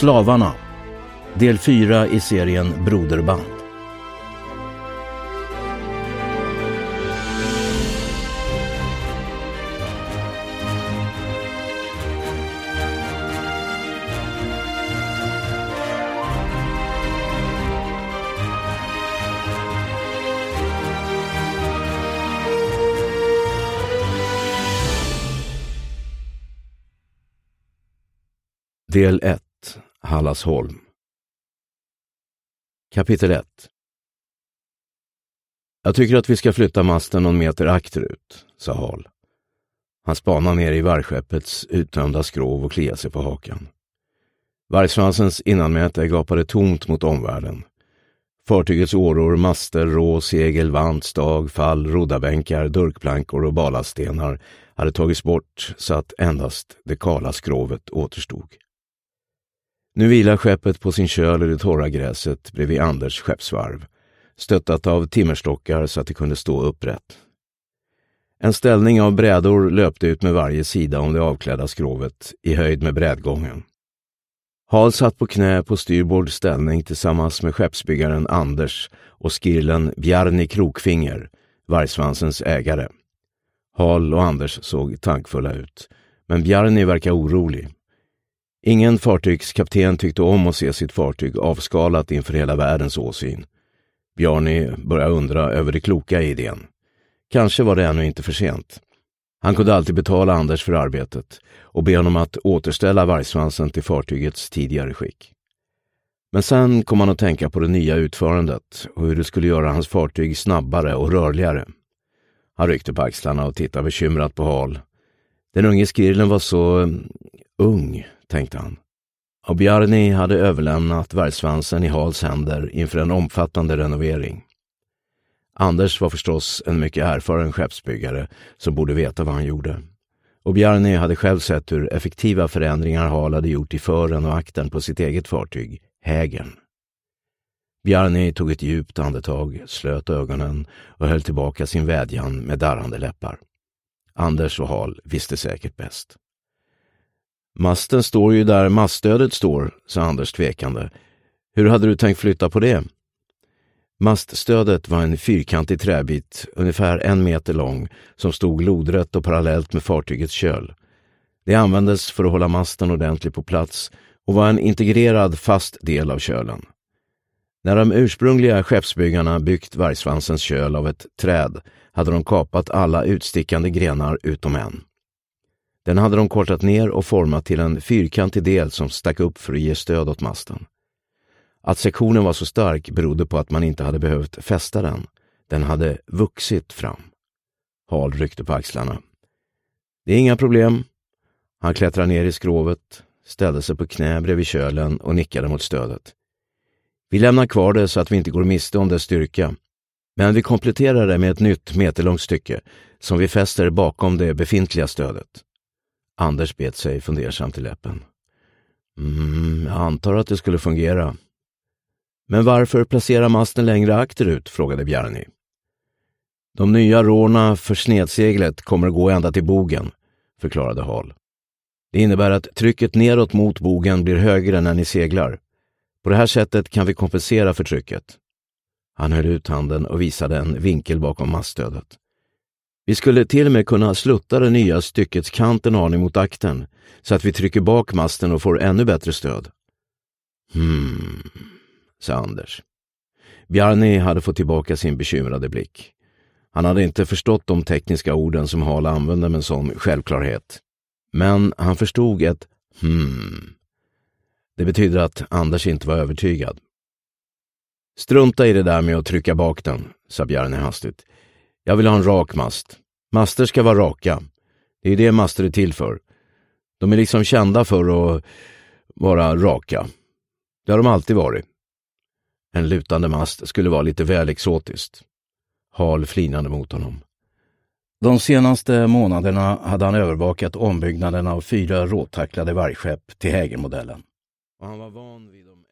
Slavarna. Del 4 i serien Broderband. Del 1. Hallasholm. Kapitel 1. Jag tycker att vi ska flytta masten någon meter akterut, sa Hall. Han spanade ner i vargskeppets uttömda skrov och kliade sig på hakan. Vargsvansens innanmäte gapade tomt mot omvärlden. Fartygets åror, master, rå, segel, vant, stag, fall, roddarbänkar, durkplankor och balaststenar hade tagits bort så att endast det kala skrovet återstod. Nu vilar skeppet på sin köl i det torra gräset bredvid Anders skeppsvarv, stöttat av timmerstockar så att det kunde stå upprätt. En ställning av brädor löpte ut med varje sida om det avklädda skrovet i höjd med brädgången. Hall satt på knä på styrbord ställning tillsammans med skeppsbyggaren Anders och skirlen Bjarni Krokfinger, vargsvansens ägare. Hall och Anders såg tankfulla ut, men Bjarni verkar orolig. Ingen fartygskapten tyckte om att se sitt fartyg avskalat inför hela världens åsyn. Bjarni började undra över det kloka i idén. Kanske var det ännu inte för sent. Han kunde alltid betala Anders för arbetet och be honom att återställa vargsvansen till fartygets tidigare skick. Men sen kom han att tänka på det nya utförandet och hur det skulle göra hans fartyg snabbare och rörligare. Han ryckte på axlarna och tittade bekymrat på Hall. Den unge skirlen var så ung, tänkte han. Och Bjarni hade överlämnat vargsvansen i Halls händer inför en omfattande renovering. Anders var förstås en mycket erfaren skeppsbyggare som borde veta vad han gjorde. Och Bjarni hade själv sett hur effektiva förändringar Hall hade gjort i fören och akten på sitt eget fartyg, Hägern. Bjarni tog ett djupt andetag, slöt ögonen och höll tillbaka sin vädjan med darrande läppar. Anders och Hall visste säkert bäst. Masten står ju där maststödet står, sa Anders tvekande. Hur hade du tänkt flytta på det? Maststödet var en fyrkantig träbit, ungefär 1 meter lång, som stod lodrätt och parallellt med fartygets köl. Det användes för att hålla masten ordentligt på plats och var en integrerad fast del av kölen. När de ursprungliga skeppsbyggarna byggt vargsvansens köl av ett träd hade de kapat alla utstickande grenar utom en. Den hade de kortat ner och format till en fyrkantig del som stack upp för att ge stöd åt masten. Att sektionen var så stark berodde på att man inte hade behövt fästa den. Den hade vuxit fram. Hall ryckte på axlarna. Det är inga problem. Han klättrade ner i skrovet, ställde sig på knä bredvid kölen och nickade mot stödet. Vi lämnar kvar det så att vi inte går miste om dess styrka. Men vi kompletterar det med ett nytt meterlångt stycke som vi fäster bakom det befintliga stödet. Anders bet sig fundersamt i läppen. Jag antar att det skulle fungera. Men varför placera masten längre akterut, frågade Bjarni. De nya rårna för snedseglet kommer att gå ända till bogen, förklarade Hall. Det innebär att trycket neråt mot bogen blir högre när ni seglar. På det här sättet kan vi kompensera för trycket. Han höll ut handen och visade en vinkel bakom maststödet. Vi skulle till och med kunna slutta det nya styckets kant en aning mot akten så att vi trycker bak masten och får ännu bättre stöd. Sa Anders. Bjarni hade fått tillbaka sin bekymrade blick. Han hade inte förstått de tekniska orden som Hall använde med en sån självklarhet. Men han förstod ett Det betyder att Anders inte var övertygad. Strunta i det där med att trycka bak den, sa Bjarni hastigt. Jag vill ha en rak mast. Master ska vara raka. Det är det master är till för. De är liksom kända för att vara raka. Det har de alltid varit. En lutande mast skulle vara lite väl exotiskt. Hall flinade mot honom. De senaste månaderna hade han övervakat ombyggnaden av 4 råtacklade vargskepp till Hägermodellen. Och han var van vid de